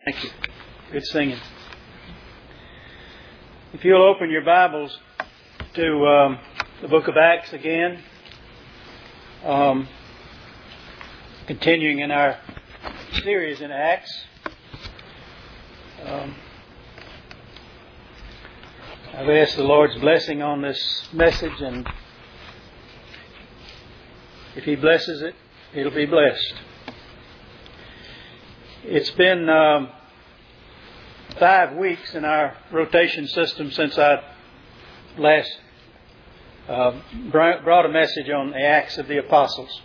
Thank you. Good singing. If you'll open your Bibles to the book of Acts again, continuing in our series in Acts. I've asked the Lord's blessing on this message, and if He blesses it, it'll be blessed. It's been 5 weeks in our rotation system since I last brought a message on the Acts of the Apostles.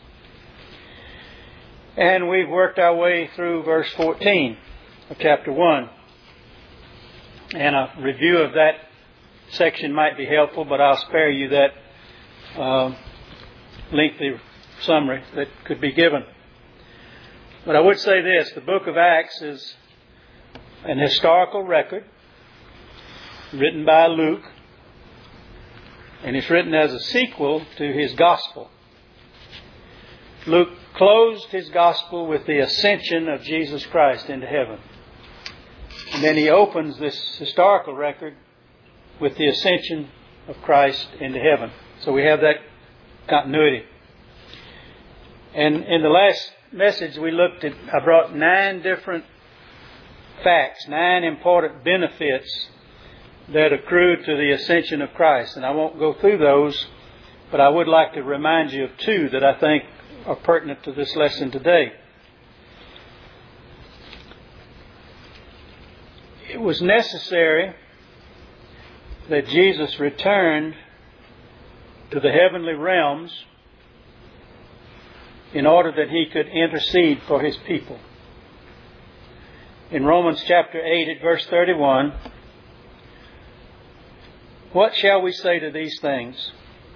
And we've worked our way through verse 14 of chapter 1. And a review of that section might be helpful, but I'll spare you that lengthy summary that could be given. But I would say this: the book of Acts is an historical record written by Luke, and it's written as a sequel to his gospel. Luke closed his gospel with the ascension of Jesus Christ into heaven. And then he opens this historical record with the ascension of Christ into heaven. So we have that continuity. And in the last message I brought 9 different facts, 9 important benefits that accrue to the ascension of Christ. And I won't go through those, but I would like to remind you of 2 that I think are pertinent to this lesson today. It was necessary that Jesus returned to the heavenly realms in order that He could intercede for His people. In Romans chapter 8 at verse 31, what shall we say to these things?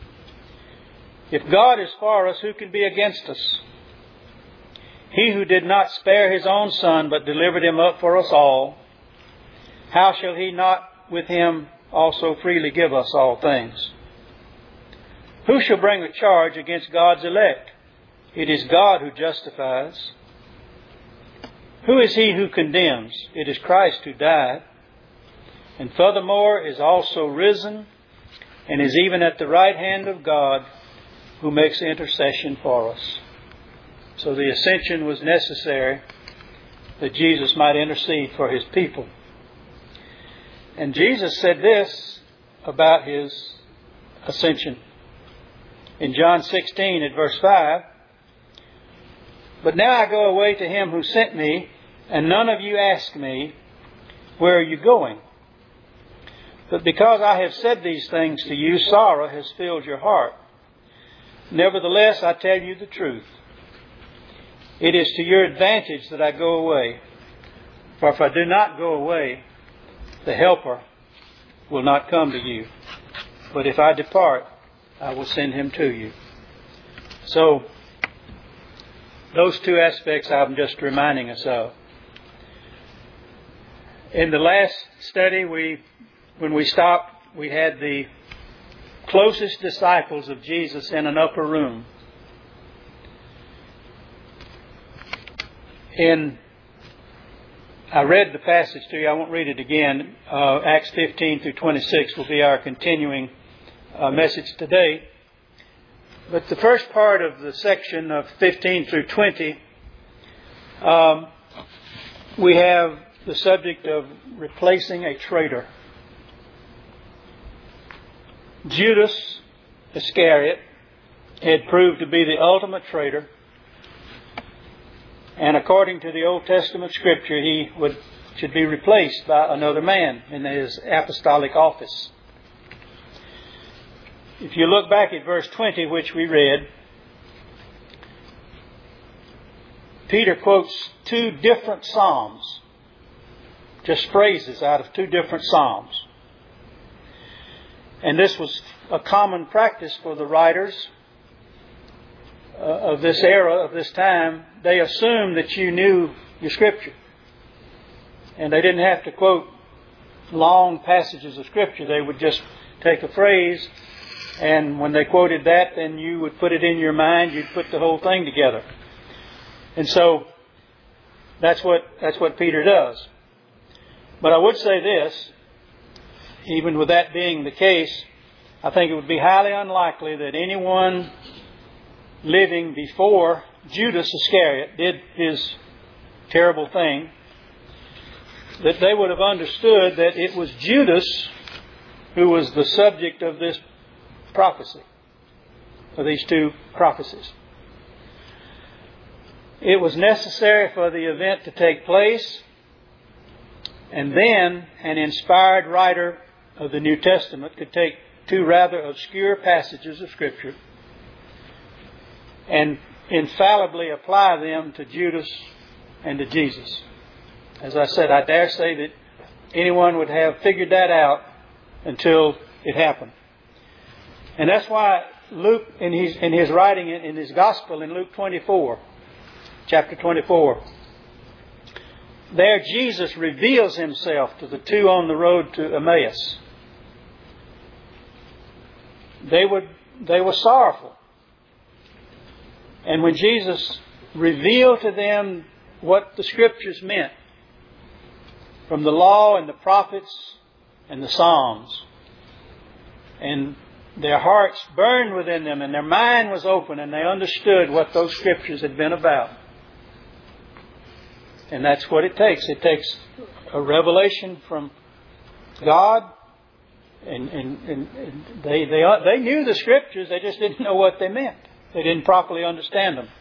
If God is for us, who can be against us? He who did not spare His own Son, but delivered Him up for us all, how shall He not with Him also freely give us all things? Who shall bring a charge against God's elect? It is God who justifies. Who is he who condemns? It is Christ who died, and furthermore is also risen, and is even at the right hand of God, who makes intercession for us. So the ascension was necessary that Jesus might intercede for His people. And Jesus said this about His ascension. In John 16 at verse 5, but now I go away to Him who sent me, and none of you ask me, where are you going? But because I have said these things to you, sorrow has filled your heart. Nevertheless, I tell you the truth. It is to your advantage that I go away. For if I do not go away, the Helper will not come to you. But if I depart, I will send Him to you. So, those 2 aspects I'm just reminding us of. In the last study, when we stopped, we had the closest disciples of Jesus in an upper room. I read the passage to you. I won't read it again. Acts 15 through 26 will be our continuing message today. But the first part of the section of 15 through 20, we have the subject of replacing a traitor. Judas Iscariot had proved to be the ultimate traitor, and according to the Old Testament Scripture, he should be replaced by another man in his apostolic office. If you look back at verse 20, which we read, Peter quotes 2 different psalms, just phrases out of 2 different psalms. And this was a common practice for the writers of this era, of this time. They assumed that you knew your Scripture. And they didn't have to quote long passages of Scripture. They would just take a phrase, and when they quoted that, then you would put it in your mind. You'd put the whole thing together. And so that's what Peter does. But I would say this, even with that being the case, I think it would be highly unlikely that anyone living before Judas Iscariot did his terrible thing, that they would have understood that it was Judas who was the subject of this prophecy, of these two prophecies. It was necessary for the event to take place, and then an inspired writer of the New Testament could take two rather obscure passages of Scripture and infallibly apply them to Judas and to Jesus. As I said, I dare say that anyone would have figured that out until it happened. And that's why Luke, in his writing in his Gospel in Luke 24, chapter 24, there Jesus reveals Himself to the two on the road to Emmaus. They were sorrowful. And when Jesus revealed to them what the Scriptures meant from the law and the prophets and the Psalms, and their hearts burned within them and their mind was open and they understood what those Scriptures had been about. And that's what it takes. It takes a revelation from God, and they knew the Scriptures, they just didn't know what they meant. They didn't properly understand them.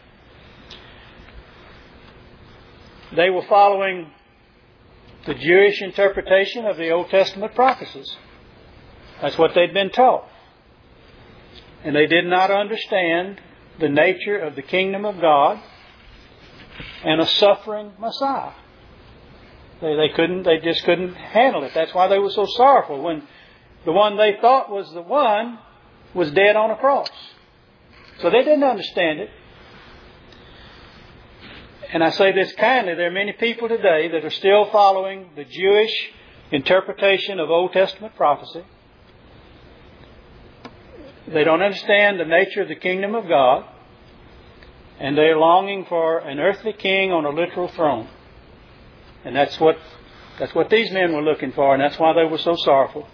They were following the Jewish interpretation of the Old Testament prophecies. That's what they'd been taught. And they did not understand the nature of the kingdom of God and a suffering Messiah. They just couldn't handle it. That's why they were so sorrowful when the one they thought was the one was dead on a cross. So they didn't understand it. And I say this kindly, there are many people today that are still following the Jewish interpretation of Old Testament prophecy. They don't understand the nature of the kingdom of God, and they're longing for an earthly king on a literal throne. And that's what these men were looking for, and that's why they were so sorrowful.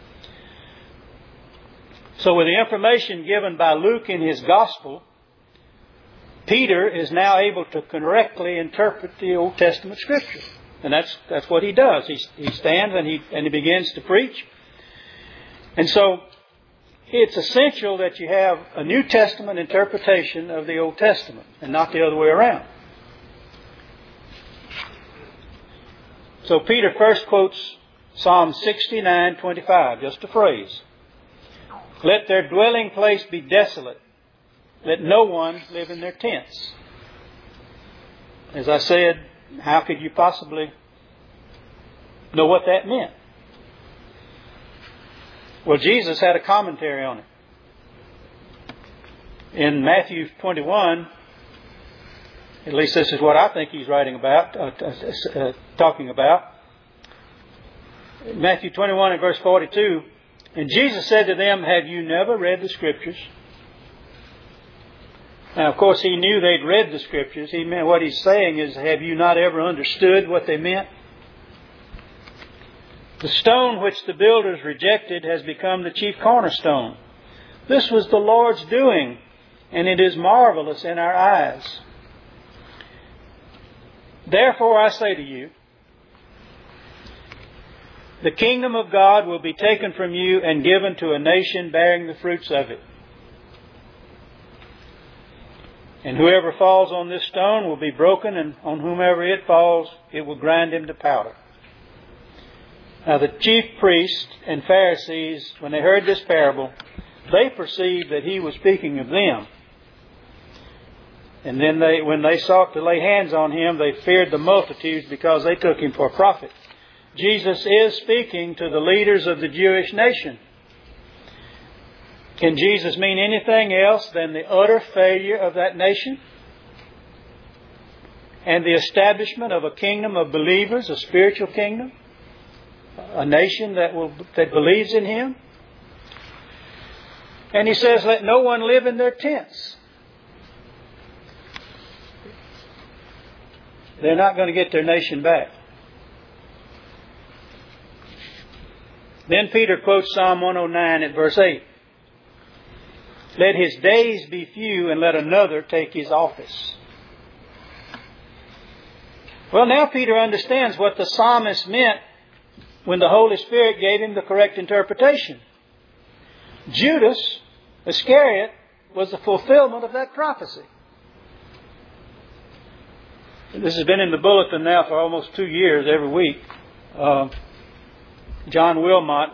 So with the information given by Luke in his Gospel, Peter is now able to correctly interpret the Old Testament Scripture. And that's what he does. He stands and he begins to preach. And so it's essential that you have a New Testament interpretation of the Old Testament and not the other way around. So Peter first quotes Psalm 69:25, just a phrase. Let their dwelling place be desolate. Let no one live in their tents. As I said, how could you possibly know what that meant? Well, Jesus had a commentary on it. In Matthew 21, at least this is what I think he's writing about, talking about. Matthew 21 and verse 42, and Jesus said to them, have you never read the Scriptures? Now, of course, he knew they'd read the Scriptures. He meant what he's saying is, have you not ever understood what they meant? The stone which the builders rejected has become the chief cornerstone. This was the Lord's doing, and it is marvelous in our eyes. Therefore I say to you, the kingdom of God will be taken from you and given to a nation bearing the fruits of it. And whoever falls on this stone will be broken, and on whomever it falls, it will grind him to powder. Now the chief priests and Pharisees, when they heard this parable, they perceived that he was speaking of them. And then when they sought to lay hands on him, they feared the multitudes because they took him for a prophet. Jesus is speaking to the leaders of the Jewish nation. Can Jesus mean anything else than the utter failure of that nation and the establishment of a kingdom of believers, a spiritual kingdom, a nation that believes in Him? And He says, let no one live in their tents. They're not going to get their nation back. Then Peter quotes Psalm 109 at verse 8. Let his days be few and let another take his office. Well, now Peter understands what the psalmist meant when the Holy Spirit gave him the correct interpretation. Judas Iscariot was the fulfillment of that prophecy. This has been in the bulletin now for almost 2 years, every week. John Wilmot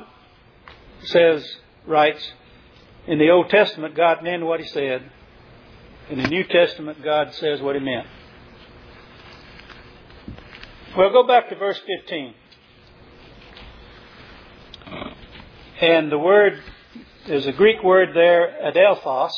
writes, in the Old Testament, God meant what He said. In the New Testament, God says what He meant. Well, go back to verse 15. And the word, there's a Greek word there, adelphos.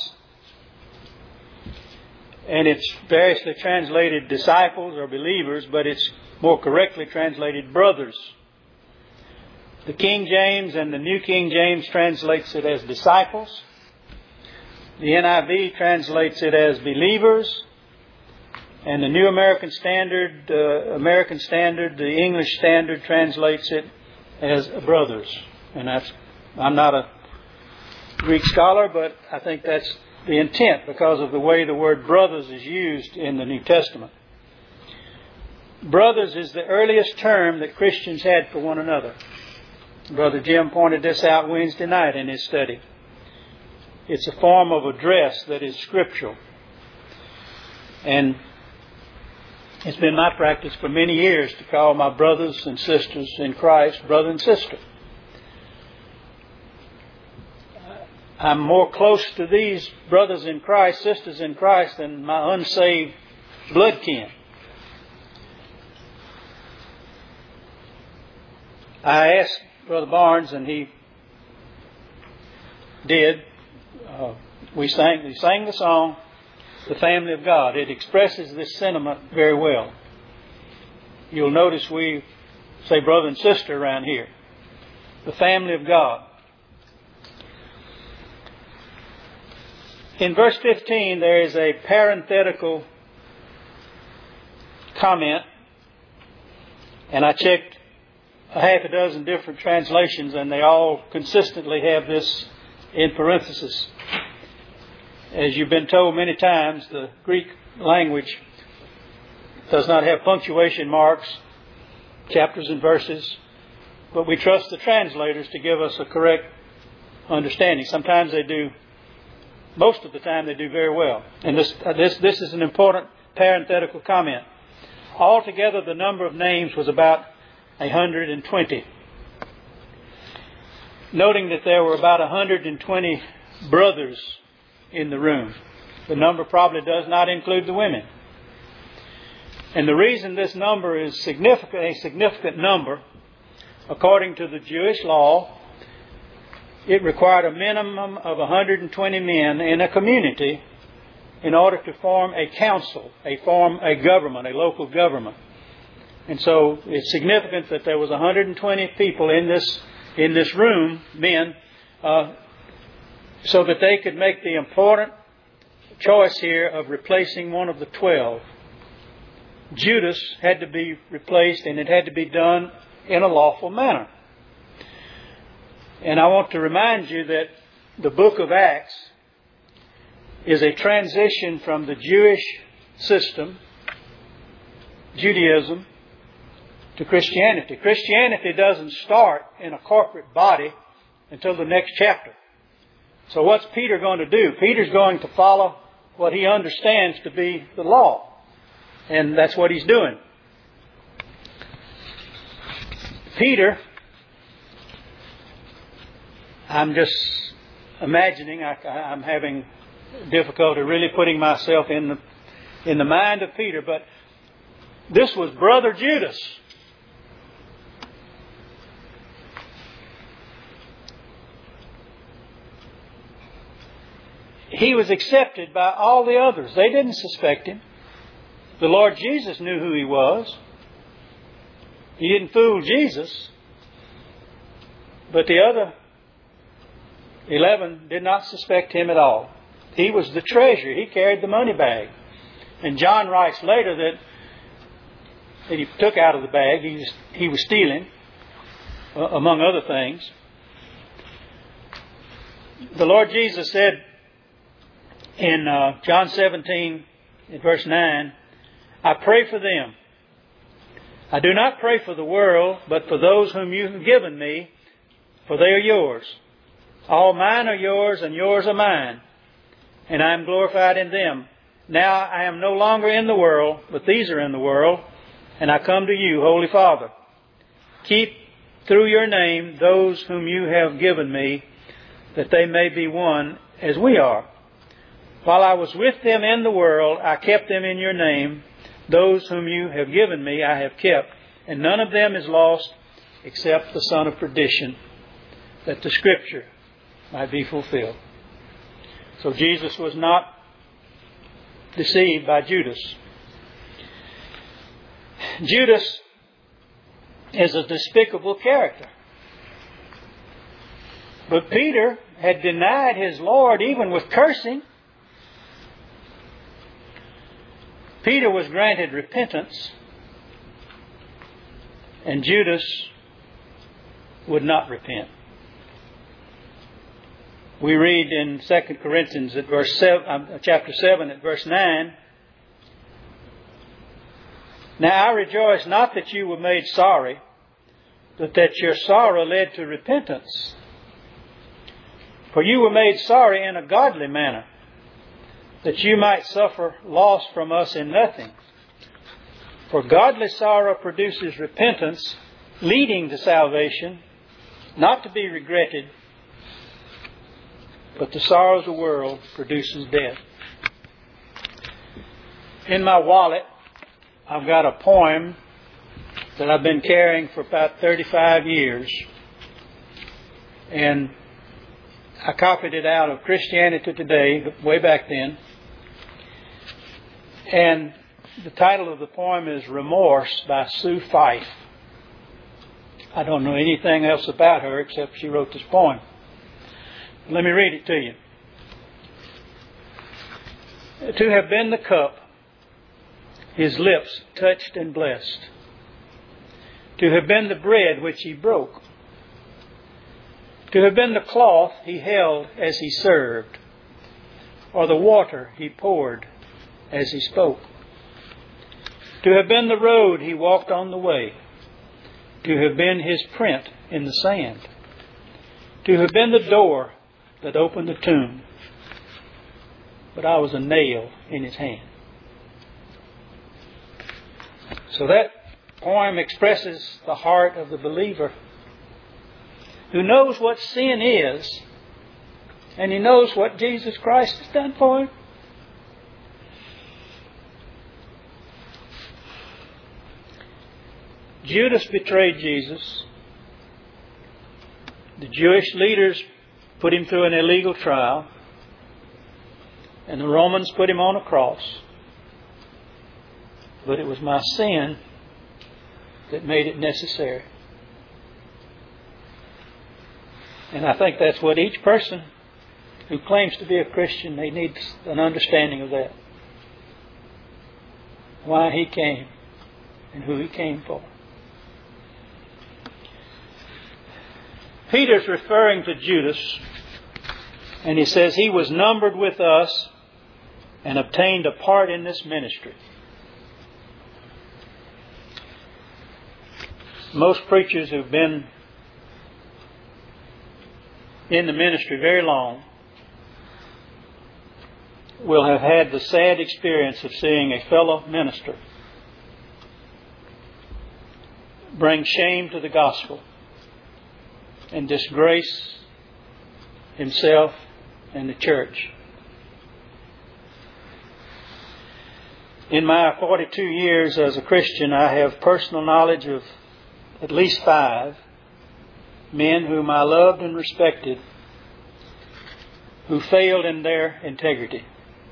And it's variously translated disciples or believers, but it's more correctly translated brothers. The King James and the New King James translates it as disciples. The NIV translates it as believers. And the New American Standard, the English Standard translates it as brothers. And I'm not a Greek scholar, but I think that's the intent because of the way the word brothers is used in the New Testament. Brothers is the earliest term that Christians had for one another. Brother Jim pointed this out Wednesday night in his study. It's a form of address that is scriptural. And it's been my practice for many years to call my brothers and sisters in Christ brother and sister. I'm more close to these brothers in Christ, sisters in Christ, than my unsaved blood kin. I asked Brother Barnes, and he did. We sang the song, "The Family of God." It expresses this sentiment very well. You'll notice we say brother and sister around here. The family of God. In verse 15, there is a parenthetical comment, and I checked a half a dozen different translations, and they all consistently have this in parenthesis. As you've been told many times, the Greek language does not have punctuation marks, chapters and verses, but we trust the translators to give us a correct understanding. Sometimes they do. Most of the time they do very well. And this is an important parenthetical comment. Altogether, the number of names was about 120. Noting that there were about 120 brothers in the room. The number probably does not include the women. And the reason this number is a significant number, according to the Jewish law, it required a minimum of 120 men in a community in order to form a council, form a government, a local government. And so it's significant that there was 120 people in this room, men, so that they could make the important choice here of replacing one of the 12. Judas had to be replaced, and it had to be done in a lawful manner. And I want to remind you that the book of Acts is a transition from the Jewish system, Judaism, to Christianity. Christianity doesn't start in a corporate body until the next chapter. So what's Peter going to do? Peter's going to follow what he understands to be the law. And that's what he's doing. Peter, I'm just imagining, I'm having difficulty really putting myself in the mind of Peter, but this was Brother Judas. He was accepted by all the others. They didn't suspect him. The Lord Jesus knew who he was. He didn't fool Jesus. But the other 11 did not suspect him at all. He was the treasurer. He carried the money bag. And John writes later that he took out of the bag. He was stealing, among other things. The Lord Jesus said in John 17, in verse 9, I pray for them. I do not pray for the world, but for those whom you have given me, for they are yours. All mine are yours, and yours are mine, and I am glorified in them. Now I am no longer in the world, but these are in the world, and I come to you, Holy Father. Keep through your name those whom you have given me, that they may be one as we are. While I was with them in the world, I kept them in your name. Those whom you have given me I have kept, and none of them is lost except the son of perdition, that the Scripture might be fulfilled. So Jesus was not deceived by Judas. Judas is a despicable character. But Peter had denied his Lord even with cursing. Peter was granted repentance, and Judas would not repent. We read in 2 Corinthians at chapter 7 at verse 9, Now I rejoice not that you were made sorry, but that your sorrow led to repentance. For you were made sorry in a godly manner, that you might suffer loss from us in nothing. For godly sorrow produces repentance, leading to salvation, not to be regretted, but the sorrow of the world produces death. In my wallet, I've got a poem that I've been carrying for about 35 years. And I copied it out of Christianity Today, way back then. And the title of the poem is Remorse by Sue Fife. I don't know anything else about her except she wrote this poem. Let me read it to you. To have been the cup his lips touched and blessed. To have been the bread which he broke. To have been the cloth he held as he served, or the water he poured as he spoke. To have been the road he walked on the way. To have been his print in the sand. To have been the door that opened the tomb. But I was a nail in his hand. So that poem expresses the heart of the believer who knows what sin is, and he knows what Jesus Christ has done for him. Judas betrayed Jesus. The Jewish leaders put him through an illegal trial, and the Romans put him on a cross. But it was my sin that made it necessary. And I think that's what each person who claims to be a Christian, they need an understanding of that. Why he came and who he came for. Peter's referring to Judas, and he says he was numbered with us and obtained a part in this ministry. Most preachers who've been in the ministry very long will have had the sad experience of seeing a fellow minister bring shame to the gospel and disgrace himself and the church. In my 42 years as a Christian, I have personal knowledge of at least 5 men whom I loved and respected who failed in their integrity.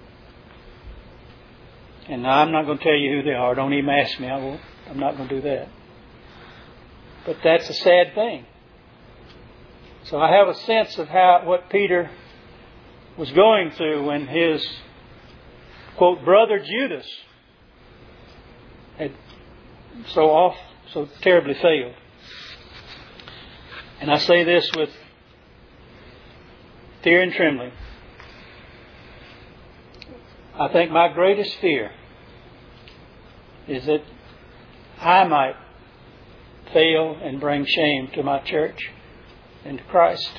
And I'm not going to tell you who they are. Don't even ask me. I won't. I'm not going to do that. But that's a sad thing. So I have a sense of what Peter was going through when his, quote, brother Judas had so terribly failed. And I say this with fear and trembling. I think my greatest fear is that I might fail and bring shame to my church and to Christ.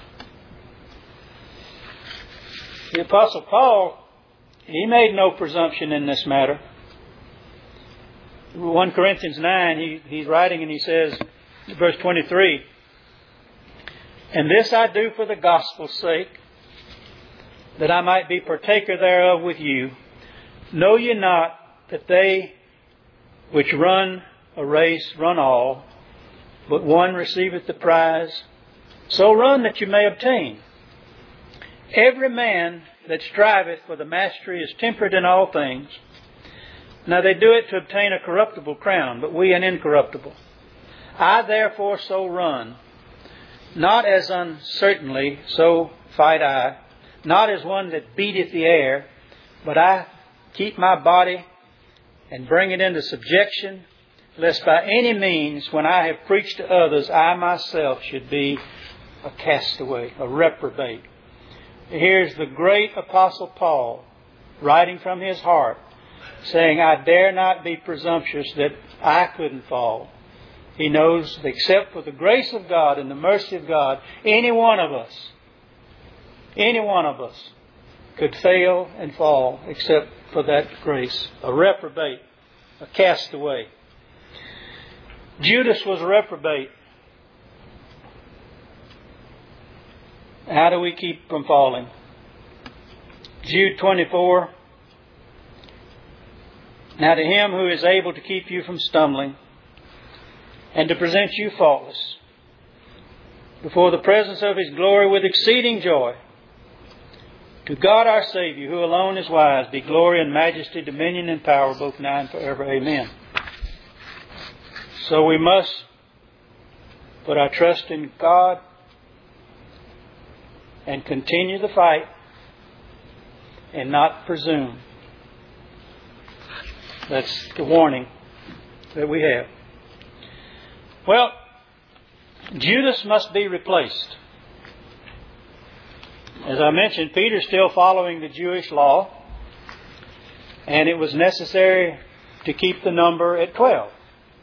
The Apostle Paul, he made no presumption in this matter. 1 Corinthians 9, he's writing and he says, verse 23, "And this I do for the gospel's sake, that I might be partaker thereof with you. Know ye not that they which run a race run all, but one receiveth the prize? So run that you may obtain. Every man that striveth for the mastery is temperate in all things. Now they do it to obtain a corruptible crown, but we an incorruptible. I therefore so run, not as uncertainly, so fight I, not as one that beateth the air, but I keep my body and bring it into subjection, lest by any means, when I have preached to others, I myself should be a castaway, a reprobate." Here's the great Apostle Paul, writing from his heart, saying, I dare not be presumptuous that I couldn't fall. He knows that except for the grace of God and the mercy of God, any one of us could fail and fall except for that grace. A reprobate, a castaway. Judas was a reprobate. How do we keep from falling? Jude 24. "Now to him who is able to keep you from stumbling and to present you faultless before the presence of His glory with exceeding joy, to God our Savior, who alone is wise, be glory and majesty, dominion and power, both now and forever. Amen." So we must put our trust in God and continue the fight and not presume. That's the warning that we have. Well, Judas must be replaced. As I mentioned, Peter's still following the Jewish law, and it was necessary to keep the number at 12.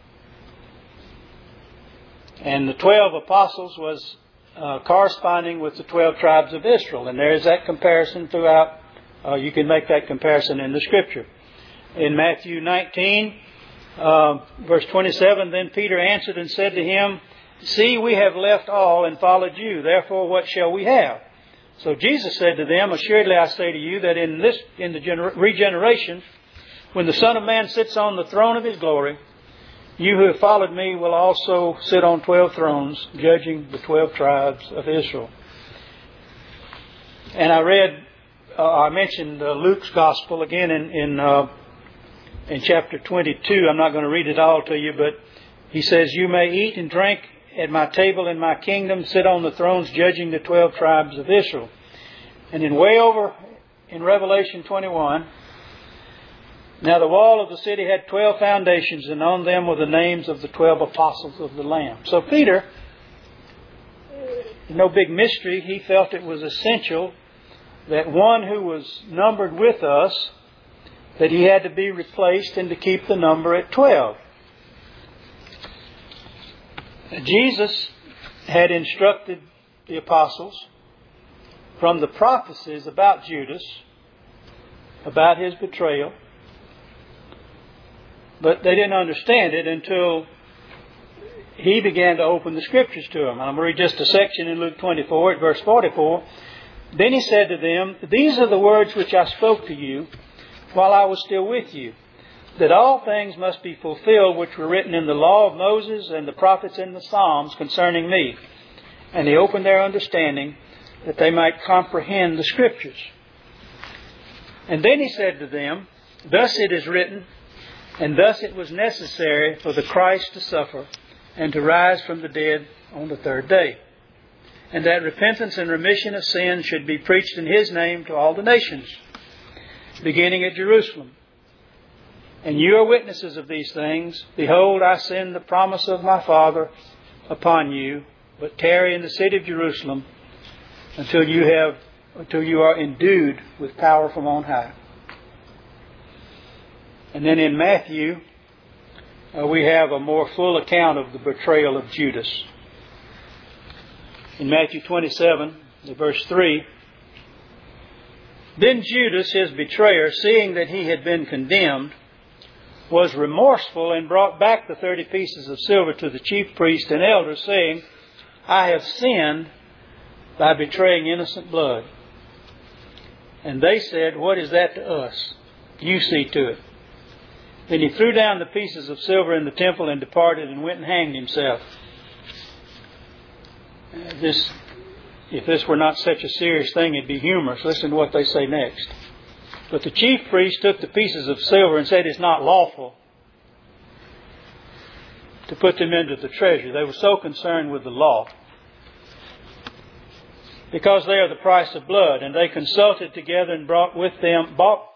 And the 12 apostles was corresponding with the 12 tribes of Israel. And there's that comparison throughout. You can make that comparison in the Scripture. In Matthew 19, verse 27, "Then Peter answered and said to him, See, we have left all and followed you. Therefore, what shall we have? So Jesus said to them, Assuredly I say to you that in the regeneration, when the Son of Man sits on the throne of His glory, you who have followed me will also sit on 12 thrones, judging the 12 tribes of Israel." And I mentioned Luke's Gospel again in chapter 22. I'm not going to read it all to you, but he says, "You may eat and drink at my table in my kingdom, sit on the thrones judging the 12 tribes of Israel." And then way over in Revelation 21, "Now the wall of the city had 12 foundations, and on them were the names of the 12 apostles of the Lamb." So Peter, no big mystery, he felt it was essential that one who was numbered with us, that he had to be replaced and to keep the number at 12. Jesus had instructed the apostles from the prophecies about Judas, about his betrayal, but they didn't understand it until he began to open the Scriptures to them. I'm going to read just a section in Luke 24 at verse 44. "Then he said to them, These are the words which I spoke to you while I was still with you, that all things must be fulfilled which were written in the law of Moses and the prophets and the Psalms concerning me. And he opened their understanding that they might comprehend the Scriptures. And then he said to them, Thus it is written, and thus it was necessary for the Christ to suffer and to rise from the dead on the third day, and that repentance and remission of sins should be preached in His name to all the nations, beginning at Jerusalem. And you are witnesses of these things. Behold, I send the promise of my Father upon you, but tarry in the city of Jerusalem until you have until you are endued with power from on high. And then in Matthew, we have a more full account of the betrayal of Judas. In Matthew 27, verse 3, "Then Judas, his betrayer, seeing that he had been condemned, was remorseful and brought back the 30 pieces of silver to the chief priest and elders, saying, I have sinned by betraying innocent blood. And they said, What is that to us? You see to it. Then he threw down the pieces of silver in the temple and departed and went and hanged himself." If this were not such a serious thing, it'd be humorous. Listen to what they say next. "But the chief priest took the pieces of silver and said, It's not lawful to put them into the treasury." They were so concerned with the law, because they are the price of blood. And they consulted together and bought with them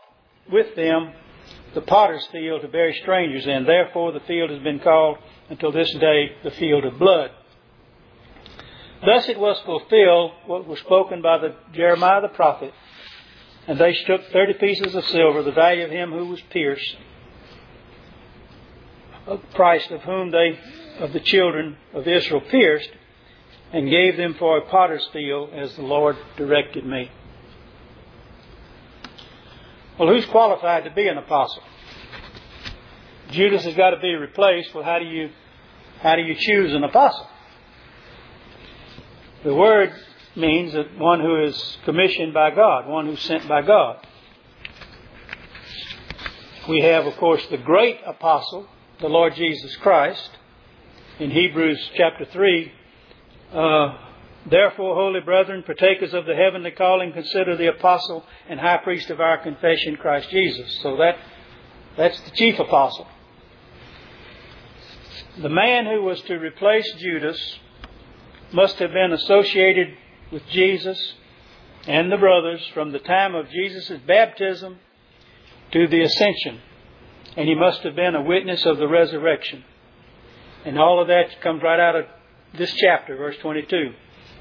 the potter's field to bury strangers in. Therefore the field has been called until this day the field of blood. Thus it was fulfilled what was spoken by Jeremiah the prophet. And they took 30 pieces of silver, the value of him who was pierced, a price of the children of Israel pierced, and gave them for a potter's field, as the Lord directed me. Well, who's qualified to be an apostle? Judas has got to be replaced. Well, how do you choose an apostle? The word means that one who is commissioned by God, one who's sent by God. We have, of course, the great apostle, the Lord Jesus Christ. In Hebrews chapter 3, "Therefore, holy brethren, partakers of the heavenly calling, consider the apostle and high priest of our confession, Christ Jesus." So that's the chief apostle. The man who was to replace Judas must have been associated with Jesus and the brothers from the time of Jesus' baptism to the ascension. And he must have been a witness of the resurrection. And all of that comes right out of this chapter, verse 22.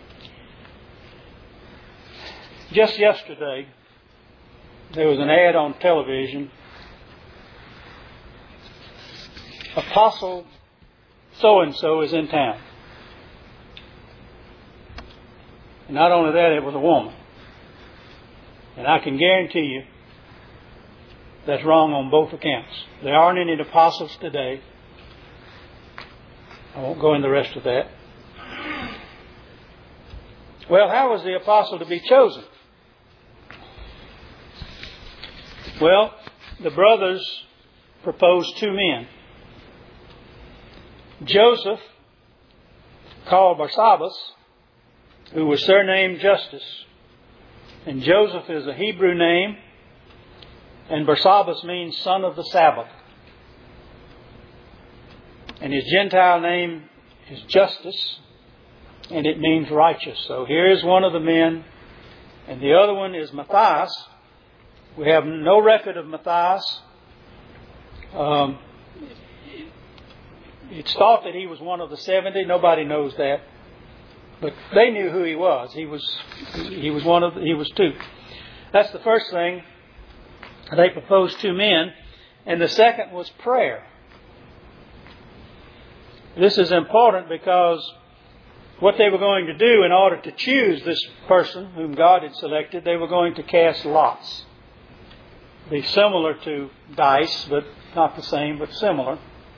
Just yesterday, there was an ad on television. Apostle so-and-so is in town. And not only that, it was a woman. And I can guarantee you that's wrong on both accounts. There aren't any apostles today. I won't go into the rest of that. Well, how was the apostle to be chosen? Well, the brothers proposed two men. Joseph, called Barsabbas, who was surnamed Justus. And Joseph is a Hebrew name, and Barsabbas means son of the Sabbath. And his Gentile name is Justus, and it means righteous. So here is one of the men, and the other one is Matthias. We have no record of Matthias. It's thought that he was one of the 70. Nobody knows that. But they knew who he was. He was two. That's the first thing. They proposed two men. And the second was prayer. This is important because what they were going to do in order to choose this person whom God had selected, they were going to cast lots. Be similar to dice, but not the same, but similar.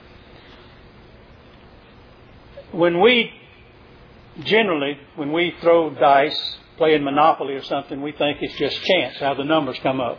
When we throw dice, playing Monopoly or something, we think it's just chance how the numbers come up.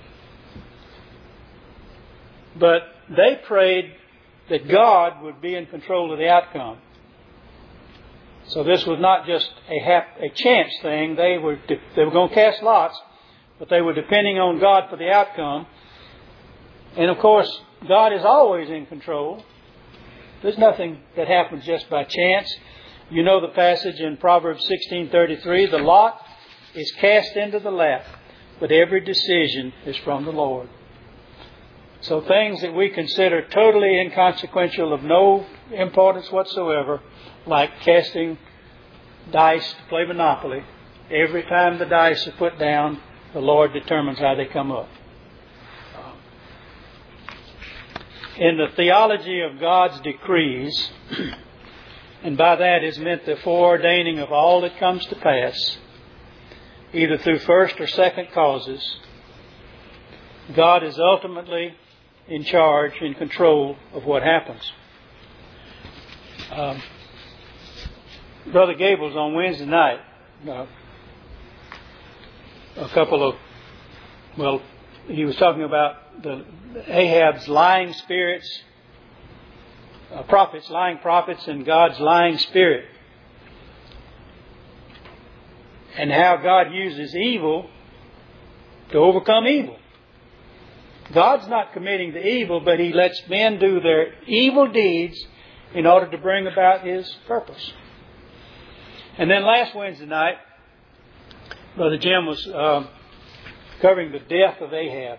But they prayed that God would be in control of the outcome. So this was not just a chance thing. They were going to cast lots, but they were depending on God for the outcome. And of course, God is always in control. There's nothing that happens just by chance. You know the passage in Proverbs 16:33, "The lot is cast into the lap, but every decision is from the Lord." So things that we consider totally inconsequential, of no importance whatsoever, like casting dice to play Monopoly, Every time the dice are put down, the Lord determines how they come up. In the theology of God's decrees, and by that is meant the foreordaining of all that comes to pass, either through first or second causes, God is ultimately in charge, in control of what happens. Brother Gables on Wednesday night, he was talking about the Ahab's lying spirits, lying prophets, and God's lying spirit. And how God uses evil to overcome evil. God's not committing the evil, but He lets men do their evil deeds in order to bring about His purpose. And then last Wednesday night, Brother Jim was covering the death of Ahab.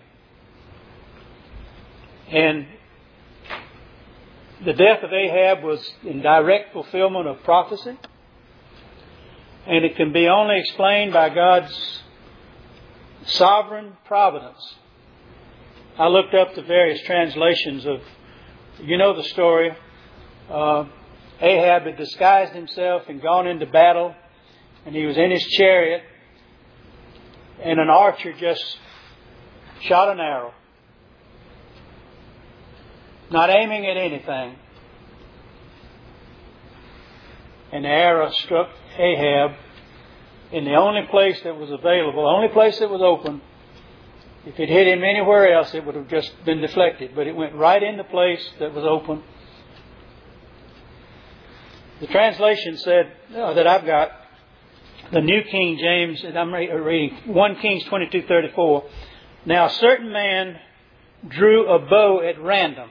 And the death of Ahab was in direct fulfillment of prophecy. And it can be only explained by God's sovereign providence. I looked up the various translations of, the story. Ahab had disguised himself and gone into battle. And he was in his chariot. And an archer just shot an arrow. Not aiming at anything. And the arrow struck Ahab in the only place that was available, the only place that was open. If it hit him anywhere else, it would have just been deflected. But it went right in the place that was open. The translation said, that I've got, the New King James, and I'm reading 1 Kings 22:34. Now a certain man drew a bow at random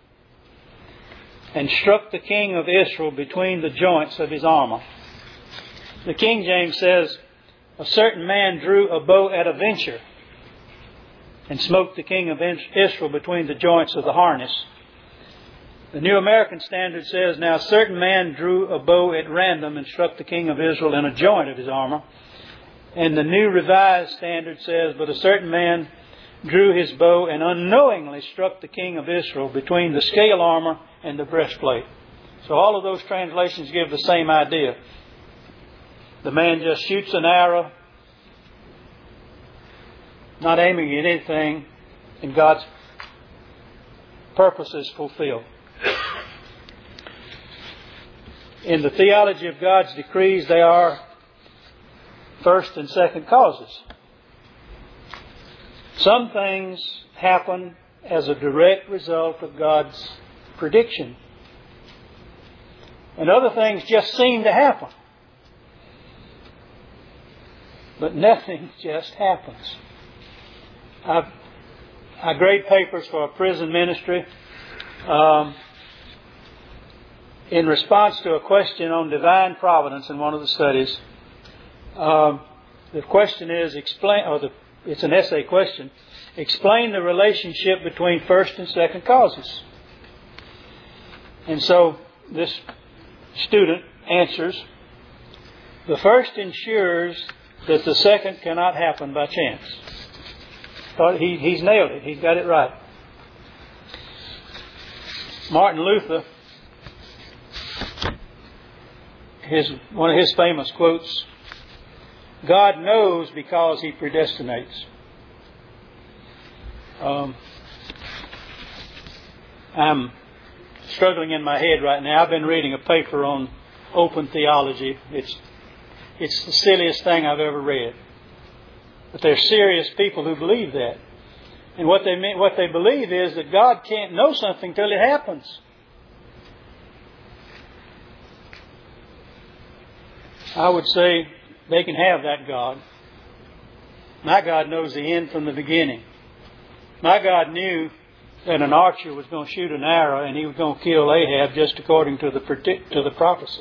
and struck the king of Israel between the joints of his armor. The King James says, a certain man drew a bow at a venture and smote the king of Israel between the joints of the harness. The New American Standard says, now a certain man drew a bow at random and struck the king of Israel in a joint of his armor. And the New Revised Standard says, but a certain man drew his bow and unknowingly struck the king of Israel between the scale armor and the breastplate. So all of those translations give the same idea. The man just shoots an arrow, not aiming at anything, and God's purpose is fulfilled. In the theology of God's decrees, they are first and second causes. Some things happen as a direct result of God's prediction. And other things just seem to happen. But nothing just happens. I grade papers for a prison ministry. In response to a question on divine providence in one of the studies, the question is, it's an essay question, explain the relationship between first and second causes. And so this student answers, the first ensures that the second cannot happen by chance. He's nailed it. He's got it right. Martin Luther, one of his famous quotes, God knows because He predestinates. I'm struggling in my head right now. I've been reading a paper on open theology. It's the silliest thing I've ever read. But there's serious people who believe that. And what they believe is that God can't know something till it happens. I would say they can have that God. My God knows the end from the beginning. My God knew that an archer was going to shoot an arrow and he was going to kill Ahab just according to the prophecy.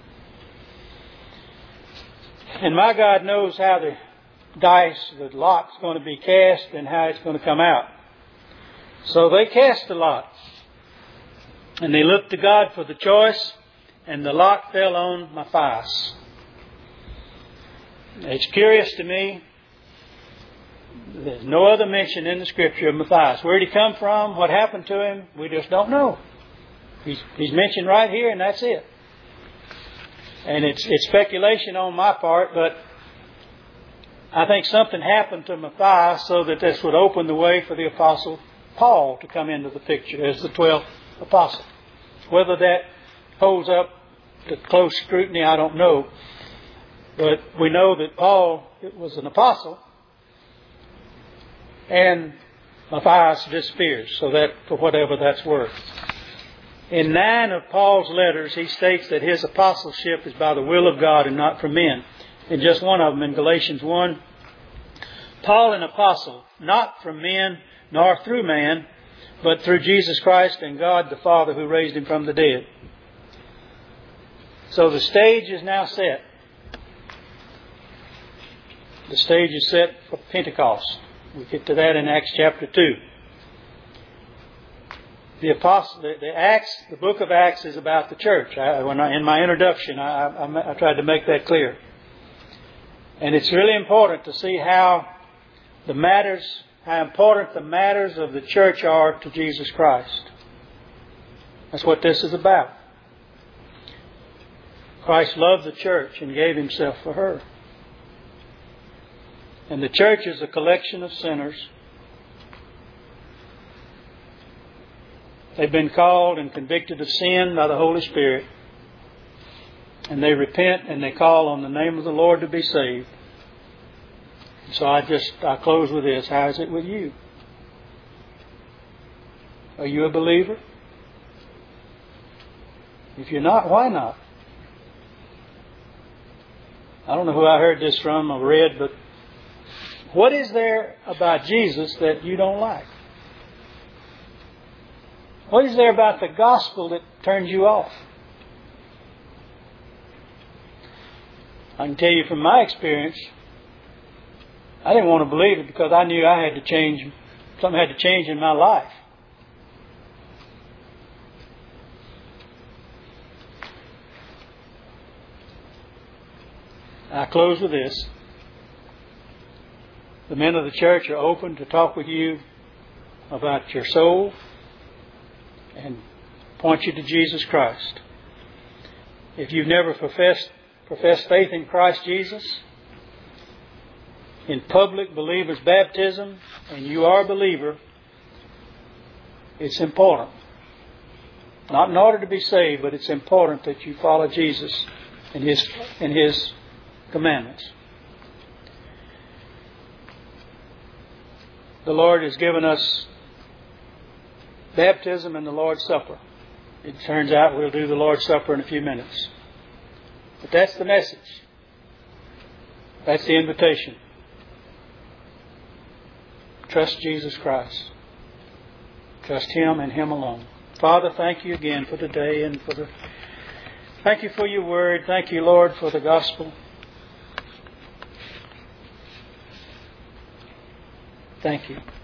And my God knows how the lot's going to be cast and how it's going to come out. So they cast the lot. And they looked to God for the choice, and the lot fell on Matthias. It's curious to me. There's no other mention in the Scripture of Matthias. Where did he come from? What happened to him? We just don't know. He's mentioned right here, and that's it. And it's speculation on my part, but I think something happened to Matthias so that this would open the way for the Apostle Paul to come into the picture as the 12th apostle. Whether that holds up to close scrutiny, I don't know. But we know that Paul was an apostle, and Matthias disappears, so that for whatever that's worth. In 9 of Paul's letters, he states that his apostleship is by the will of God and not from men. In just one of them, in Galatians 1, Paul, an apostle, not from men nor through man, but through Jesus Christ and God the Father who raised him from the dead. So the stage is now set. The stage is set for Pentecost. We get to that in Acts chapter 2. The book of Acts is about the church. In my introduction, I tried to make that clear. And it's really important to see how important the matters of the church are to Jesus Christ. That's what this is about. Christ loved the church and gave himself for her. And the church is a collection of sinners. They've been called and convicted of sin by the Holy Spirit. And they repent and they call on the name of the Lord to be saved. So I close with this. How is it with you? Are you a believer? If you're not, why not? I don't know who I heard this from or read, but what is there about Jesus that you don't like? What is there about the gospel that turns you off? I can tell you from my experience, I didn't want to believe it because I knew I had to change. Something had to change in my life. I close with this. The men of the church are open to talk with you about your soul and point you to Jesus Christ. If you've never professed faith in Christ Jesus, in public believer's baptism, and you are a believer, it's important. Not in order to be saved, but it's important that you follow Jesus and His commandments. The Lord has given us baptism and the Lord's Supper. It turns out we'll do the Lord's Supper in a few minutes. But that's the message. That's the invitation. Trust Jesus Christ. Trust Him and Him alone. Father, thank you again for today and thank you for your word. Thank you, Lord, for the gospel. Thank you.